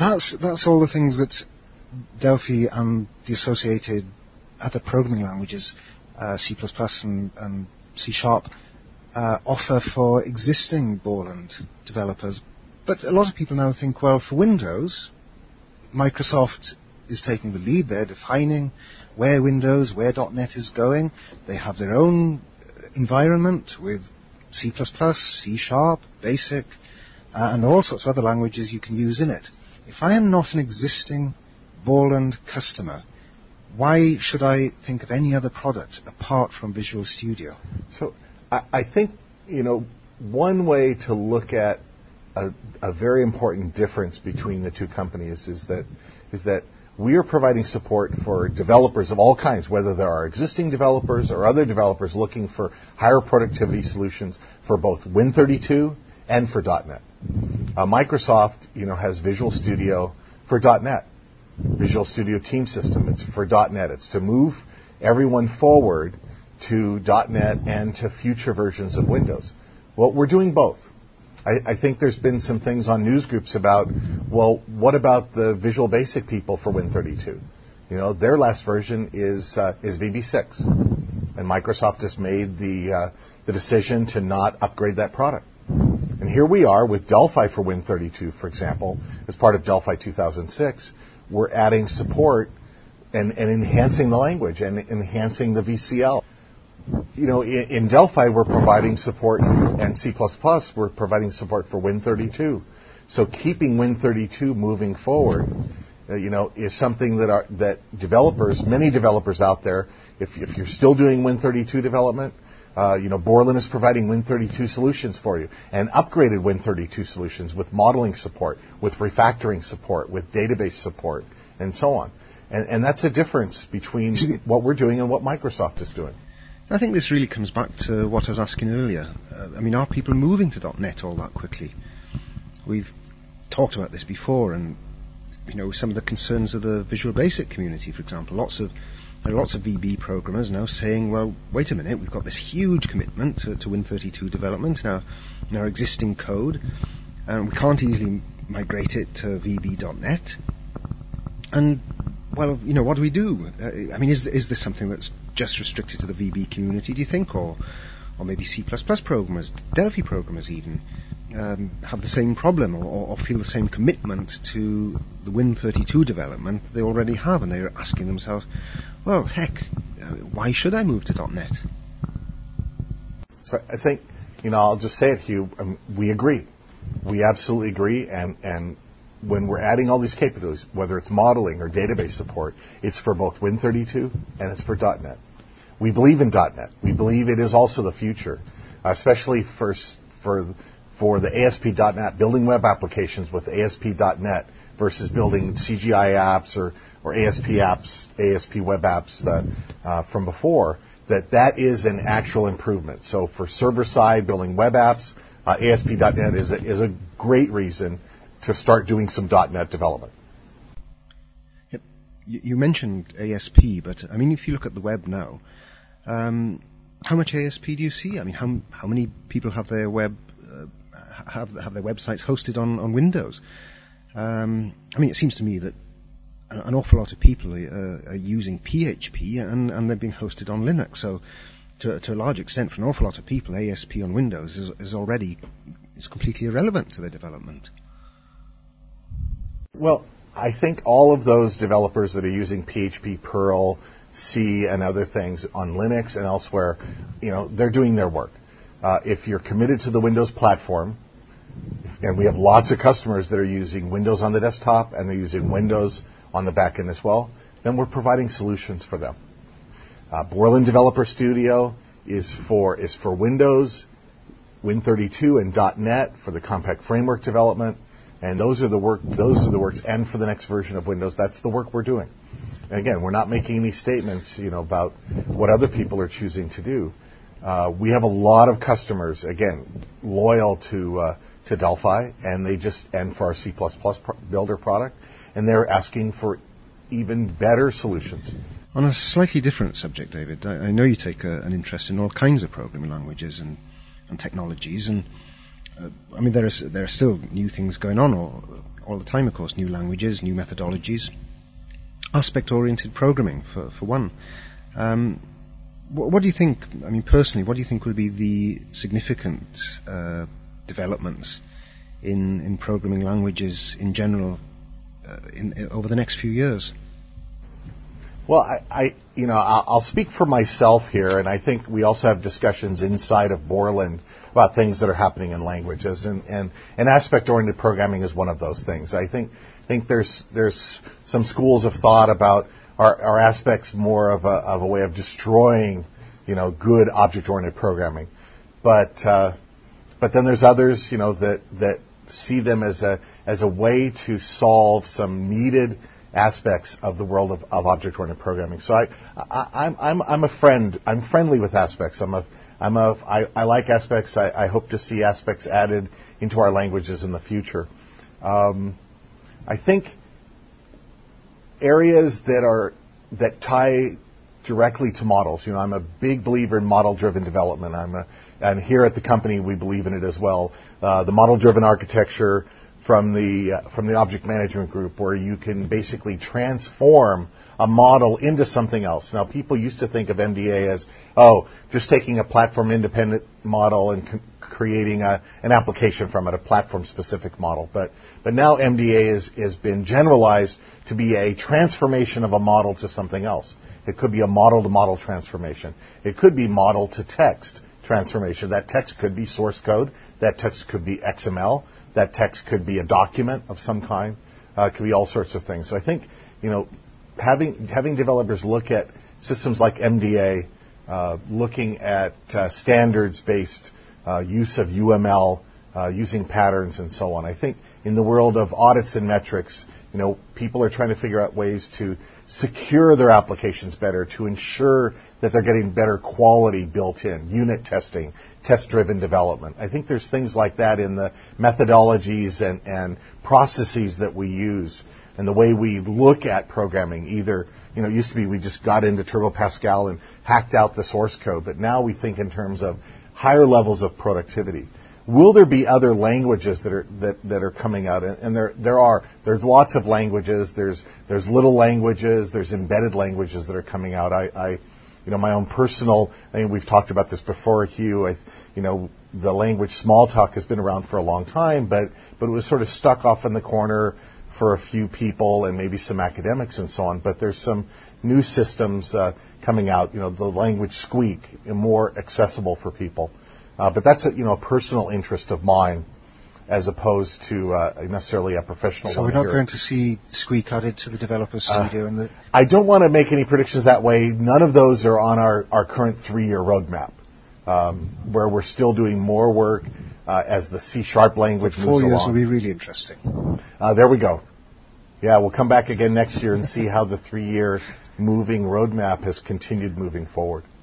That's all the things that Delphi and the associated other programming languages, C++ and C#, offer for existing Borland developers. But a lot of people now think, well, for Windows, Microsoft is taking the lead. They're defining where Windows, where .NET is going. They have their own environment with C++, C#, BASIC, and all sorts of other languages you can use in it. If I am not an existing Borland customer, why should I think of any other product apart from Visual Studio? So I think, one way to look at a very important difference between the two companies is that we are providing support for developers of all kinds, whether there are existing developers or other developers looking for higher productivity solutions for both Win32 and for .NET. Microsoft, has Visual Studio for .NET, Visual Studio Team System. It's for .NET. It's to move everyone forward to .NET and to future versions of Windows. Well, we're doing both. I think there's been some things on news groups about, well, what about the Visual Basic people for Win32? Their last version is VB6, and Microsoft just made the decision to not upgrade that product. And here we are with Delphi for Win32, for example, as part of Delphi 2006. We're adding support and enhancing the language and enhancing the VCL. In Delphi, we're providing support, and C++, we're providing support for Win32. So keeping Win32 moving forward, is something that developers, many developers out there, if you're still doing Win32 development, Borland is providing Win32 solutions for you, and upgraded Win32 solutions with modeling support, with refactoring support, with database support, and so on. And that's a difference between what we're doing and what Microsoft is doing. I think this really comes back to what I was asking earlier. Are people moving to .NET all that quickly? We've talked about this before, and some of the concerns of the Visual Basic community, for example. There are lots of VB programmers now saying, well, wait a minute, we've got this huge commitment to Win32 development in our existing code, and we can't easily migrate it to VB.NET. And, well, what do we do? Is this something that's just restricted to the VB community, do you think? Or maybe C++ programmers, Delphi programmers even, have the same problem or feel the same commitment to the Win32 development they already have, and they're asking themselves, well, heck, why should I move to .NET? So I think, I'll just say it, Hugh, we agree. We absolutely agree, and when we're adding all these capabilities, whether it's modeling or database support, it's for both Win32 and it's for .NET. We believe in .NET. We believe it is also the future, especially for the ASP.NET, building web applications with ASP.NET versus building CGI apps or ASP apps, ASP web apps from before, that is an actual improvement. So for server-side building web apps, ASP.NET is a great reason to start doing some .NET development. Yep. You mentioned ASP, but if you look at the web now, how much ASP do you see? How many people have their web have their websites hosted on Windows? It seems to me that an awful lot of people are using PHP and they're being hosted on Linux. So to a large extent, for an awful lot of people, ASP on Windows is completely irrelevant to their development. Well, I think all of those developers that are using PHP, Perl, C, and other things on Linux and elsewhere, they're doing their work. If you're committed to the Windows platform, and we have lots of customers that are using Windows on the desktop and they're using Windows on the back end as well, then we're providing solutions for them. Borland Developer Studio is for Windows, Win32, and .NET for the compact framework development. And those are the works, and for the next version of Windows, that's the work we're doing. And again, we're not making any statements, about what other people are choosing to do. We have a lot of customers, again, loyal to Delphi, and for our C++ Builder product, and they're asking for even better solutions. On a slightly different subject, David, I know you take an interest in all kinds of programming languages and technologies, and I mean, there are still new things going on all the time, of course, new languages, new methodologies, aspect-oriented programming, for one. What do you think, I mean, personally, what do you think will be the significant developments in programming languages in general over the next few years? Well, I'll speak for myself here, and I think we also have discussions inside of Borland about things that are happening in languages, and aspect-oriented programming is one of those things. I think there's some schools of thought about are aspects more of a way of destroying, good object-oriented programming, but then there's others, that see them as a way to solve some needed aspects of the world of object-oriented programming. So I'm a friend. I'm friendly with aspects. I like aspects. I hope to see aspects added into our languages in the future. I think areas that tie directly to models. I'm a big believer in model-driven development. And here at the company we believe in it as well. The model-driven architecture from the object management group, where you can basically transform a model into something else. Now, people used to think of MDA as, just taking a platform-independent model and creating an application from it, a platform-specific model. But now MDA has been generalized to be a transformation of a model to something else. It could be a model-to-model transformation. It could be model-to-text transformation. That text could be source code. That text could be XML. That text could be a document of some kind. It could be all sorts of things. So I think, having developers look at systems like MDA, looking at standards-based use of UML, using patterns and so on. I think in the world of audits and metrics, people are trying to figure out ways to secure their applications better, to ensure that they're getting better quality built in, unit testing, test-driven development. I think there's things like that in the methodologies and processes that we use and the way we look at programming. Either, it used to be we just got into Turbo Pascal and hacked out the source code, but now we think in terms of higher levels of productivity. Will there be other languages that are coming out? And there's lots of languages. There's little languages. There's embedded languages that are coming out. My own personal. I mean, we've talked about this before, Hugh. The language Smalltalk has been around for a long time, but it was sort of stuck off in the corner for a few people and maybe some academics and so on. But there's some new systems coming out. The language Squeak, more accessible for people. But that's a personal interest of mine, as opposed to necessarily a professional. So we're not going to see Squeak added to the developer studio. I don't want to make any predictions that way. None of those are on our current 3-year roadmap, where we're still doing more work as the C# language moves along. 4 years will be really interesting. There we go. Yeah, we'll come back again next year and see how the 3-year moving roadmap has continued moving forward.